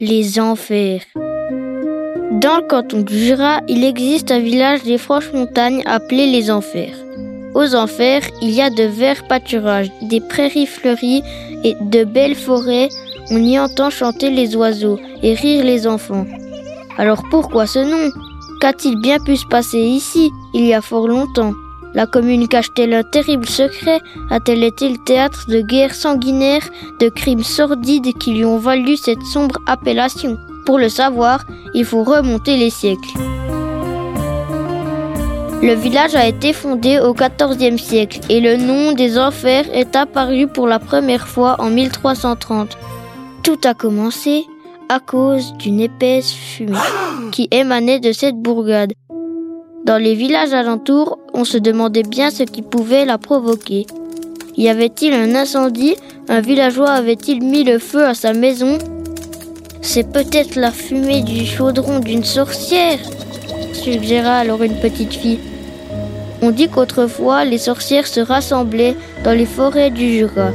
Les Enfers. Dans le canton du Jura, il existe un village des Franches-Montagnes appelé les Enfers. Aux Enfers, il y a de verts pâturages, des prairies fleuries et de belles forêts. On y entend chanter les oiseaux et rire les enfants. Alors pourquoi ce nom ? Qu'a-t-il bien pu se passer ici, il y a fort longtemps ? La commune cache-t-elle un terrible secret ? A-t-elle été le théâtre de guerres sanguinaires, de crimes sordides qui lui ont valu cette sombre appellation ? Pour le savoir, il faut remonter les siècles. Le village a été fondé au XIVe siècle et le nom des Enfers est apparu pour la première fois en 1330. Tout a commencé à cause d'une épaisse fumée qui émanait de cette bourgade. Dans les villages alentours, on se demandait bien ce qui pouvait la provoquer. Y avait-il un incendie ? Un villageois avait-il mis le feu à sa maison ? C'est peut-être la fumée du chaudron d'une sorcière, suggéra alors une petite fille. On dit qu'autrefois, les sorcières se rassemblaient dans les forêts du Jura.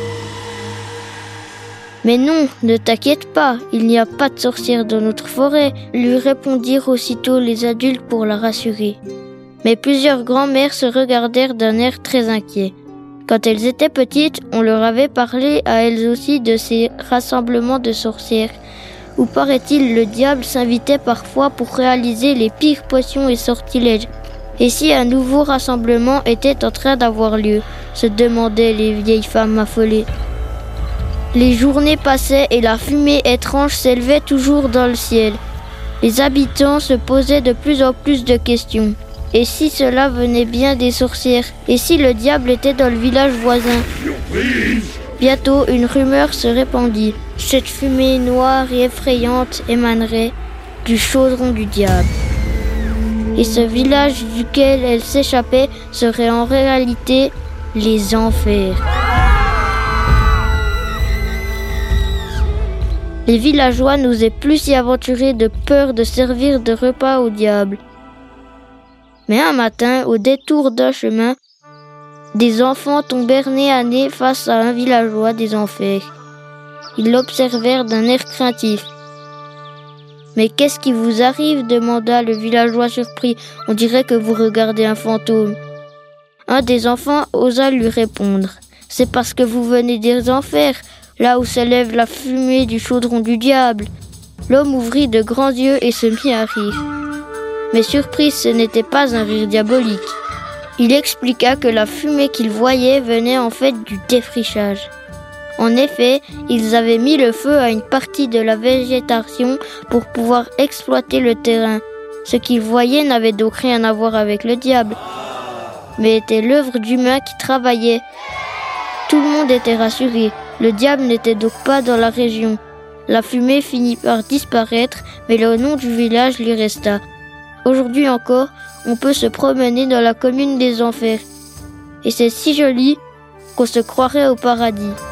Mais non, ne t'inquiète pas, il n'y a pas de sorcière dans notre forêt, lui répondirent aussitôt les adultes pour la rassurer. Mais plusieurs grands-mères se regardèrent d'un air très inquiet. Quand elles étaient petites, on leur avait parlé à elles aussi de ces rassemblements de sorcières, où paraît-il le diable s'invitait parfois pour réaliser les pires potions et sortilèges. Et si un nouveau rassemblement était en train d'avoir lieu, se demandaient les vieilles femmes affolées. Les journées passaient et la fumée étrange s'élevait toujours dans le ciel. Les habitants se posaient de plus en plus de questions. Et si cela venait bien des sorcières ? Et si le diable était dans le village voisin ? Bientôt, une rumeur se répandit. Cette fumée noire et effrayante émanerait du chaudron du diable. Et ce village duquel elle s'échappait serait en réalité les Enfers. Les villageois n'osaient plus s'y aventurer de peur de servir de repas au diable. Mais un matin, au détour d'un chemin, des enfants tombèrent nez à nez face à un villageois des Enfers. Ils l'observèrent d'un air craintif. « Mais qu'est-ce qui vous arrive ?» demanda le villageois surpris. « On dirait que vous regardez un fantôme. » Un des enfants osa lui répondre. « C'est parce que vous venez des Enfers, là où s'élève la fumée du chaudron du diable. » L'homme ouvrit de grands yeux et se mit à rire. Mais surprise, ce n'était pas un rire diabolique. Il expliqua que la fumée qu'il voyait venait en fait du défrichage. En effet, ils avaient mis le feu à une partie de la végétation pour pouvoir exploiter le terrain. Ce qu'ils voyaient n'avait donc rien à voir avec le diable, mais était l'œuvre d'humains qui travaillaient. Tout le monde était rassuré. Le diable n'était donc pas dans la région. La fumée finit par disparaître, mais le nom du village lui resta. Aujourd'hui encore, on peut se promener dans la commune des Enfers. Et c'est si joli qu'on se croirait au paradis.